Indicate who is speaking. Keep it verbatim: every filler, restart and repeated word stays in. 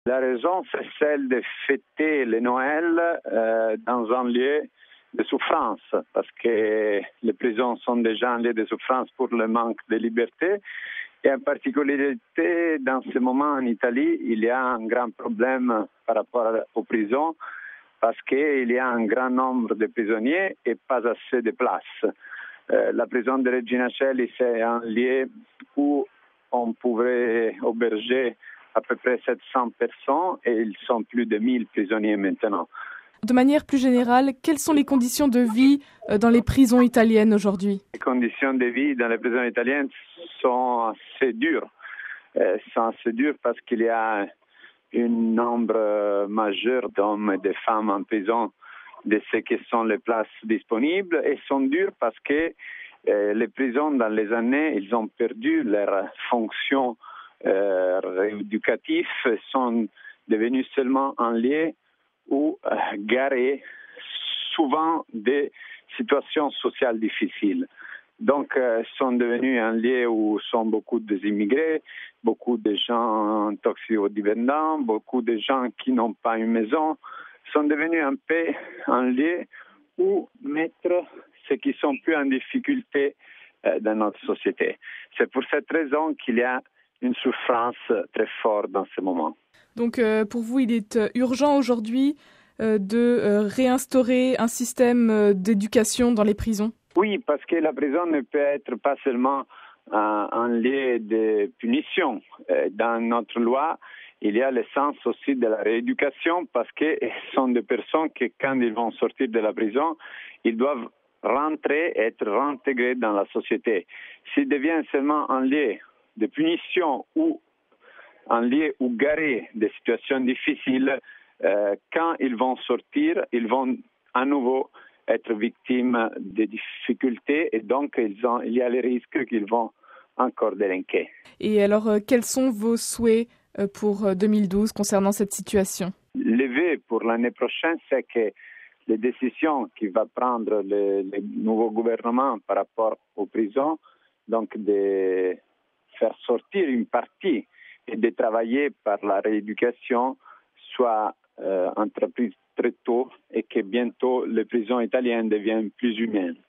Speaker 1: La raison, c'est celle de fêter le Noël euh, dans un lieu de souffrance, parce que les prisons sont déjà un lieu de souffrance pour le manque de liberté. Et en particularité, dans ce moment en Italie, il y a un grand problème par rapport aux prisons, parce qu'il y a un grand nombre de prisonniers et pas assez de places. Euh, la prison de Regina Coeli, c'est un lieu où on pouvait héberger à peu près sept cents personnes et ils sont plus de mille prisonniers maintenant.
Speaker 2: De manière plus générale, quelles sont les conditions de vie dans les prisons italiennes aujourd'hui?
Speaker 1: Les conditions de vie dans les prisons italiennes sont assez dures. Euh, sont assez dures parce qu'il y a un nombre majeur d'hommes et de femmes en prison de ce qui sont les places disponibles et sont dures parce que euh, les prisons dans les années, ils ont perdu leur fonction euh, rééducative, sont devenus seulement un lieu où euh, garer souvent des situations sociales difficiles. Donc, euh, sont devenus un lieu où sont beaucoup d'immigrés, beaucoup de gens toxicodépendants, beaucoup de gens qui n'ont pas une maison, sont devenus un peu un lieu où mettre ceux qui sont plus en difficulté euh, dans notre société. C'est pour cette raison qu'il y a une souffrance très forte dans ce moment.
Speaker 2: Donc euh, pour vous, il est urgent aujourd'hui euh, de euh, réinstaurer un système euh, d'éducation dans les prisons?
Speaker 1: Oui, parce que la prison ne peut être pas seulement un, un lieu de punition. Euh, dans notre loi, il y a le sens aussi de la rééducation parce que ce sont des personnes qui, quand ils vont sortir de la prison, ils doivent rentrer, être réintégrés dans la société. S'il devient seulement un lieu de punition ou un lieu où garer des situations difficiles, euh, quand ils vont sortir, ils vont à nouveau être victimes de difficultés et donc ils ont, il y a le risque qu'ils vont encore délinquer.
Speaker 2: Et alors, euh, quels sont vos souhaits euh, pour deux mille douze concernant cette situation?
Speaker 1: Le vœu pour l'année prochaine, c'est que les décisions qu'il va prendre le, le nouveau gouvernement par rapport aux prisons, donc de faire sortir une partie et de travailler par la rééducation, soit euh, entreprise très tôt et que bientôt les prisons italiennes deviennent plus humaines.